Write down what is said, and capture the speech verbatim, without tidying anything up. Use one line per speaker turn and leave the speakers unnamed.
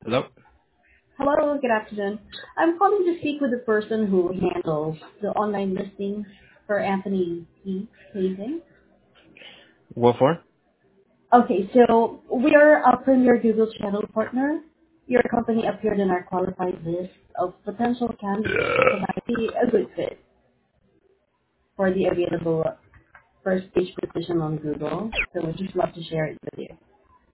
Hello?
Hello, good afternoon. I'm calling to speak with the person who handles the online listings for Anthony P. Paging.
What for?
Okay, so we are a premier Google channel partner. Your company appeared in our qualified list of potential candidates that might be a good fit for the available first page position on Google. So we'd just love to share it with you.